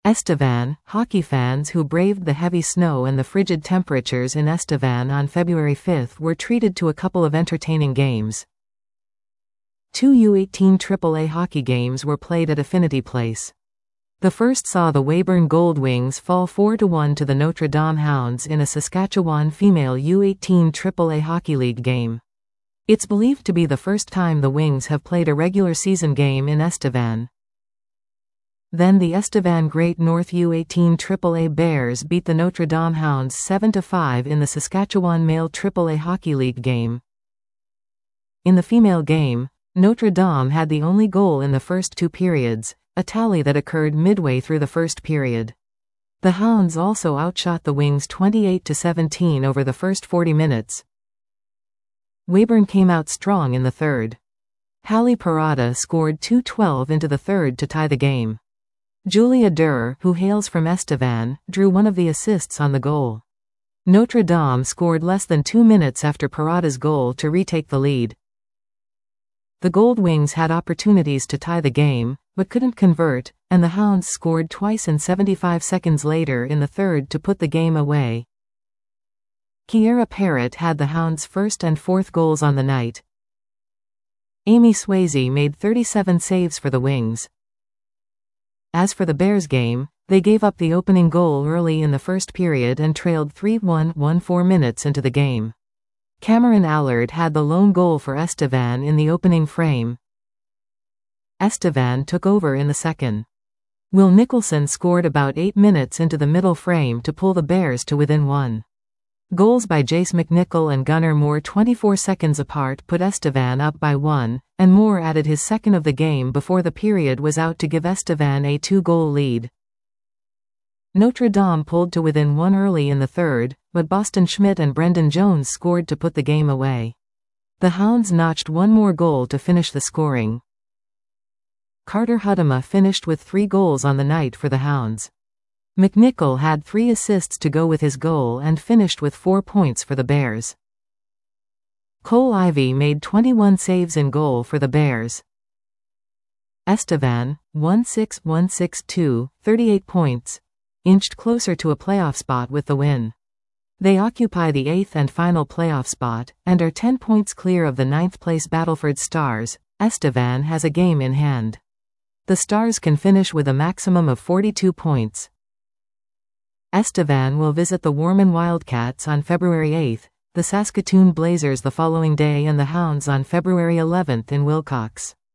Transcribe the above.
Estevan, hockey fans who braved the heavy snow and the frigid temperatures in Estevan on February 5 were treated to a couple of entertaining games. Two U18 AAA hockey games were played at Affinity Place. The first saw the Weyburn Goldwings fall 4-1 to the Notre Dame Hounds in a Saskatchewan female U18 AAA Hockey League game. It's believed to be the first time the Wings have played a regular season game in Estevan. Then the Estevan Great North U18 AAA Bears beat the Notre Dame Hounds 7-5 in the Saskatchewan Male AAA Hockey League game. In the female game, Notre Dame had the only goal in the first two periods, a tally that occurred midway through the first period. The Hounds also outshot the Wings 28-17 over the first 40 minutes. Weyburn came out strong in the third. Hallie Parada scored 2:12 into the third to tie the game. Julia Durr, who hails from Estevan, drew one of the assists on the goal. Notre Dame scored less than 2 minutes after Parada's goal to retake the lead. The Goldwings had opportunities to tie the game, but couldn't convert, and the Hounds scored twice and 75 seconds later in the third to put the game away. Kiera Parrott had the Hounds' first and fourth goals on the night. Amy Swayze made 37 saves for the Wings. As for the Bears game, they gave up the opening goal early in the first period and trailed 3-1 4 minutes into the game. Cameron Allard had the lone goal for Estevan in the opening frame. Estevan took over in the second. Will Nicholson scored about 8 minutes into the middle frame to pull the Bears to within 1. Goals by Jace McNichol and Gunnar Moore 24 seconds apart put Estevan up by 1, and Moore added his second of the game before the period was out to give Estevan a 2-goal lead. Notre Dame pulled to within 1 early in the third, but Boston Schmidt and Brendan Jones scored to put the game away. The Hounds notched one more goal to finish the scoring. Carter Hudema finished with 3 goals on the night for the Hounds. McNichol had 3 assists to go with his goal and finished with 4 points for the Bears. Cole Ivey made 21 saves in goal for the Bears. Estevan, 1-6-1-6-2, 38 points, inched closer to a playoff spot with the win. They occupy the 8th and final playoff spot, and are 10 points clear of the 9th-place Battleford Stars. Estevan has a game in hand. The Stars can finish with a maximum of 42 points. Estevan will visit the Warman Wildcats on February 8, the Saskatoon Blazers the following day and the Hounds on February 11 in Wilcox.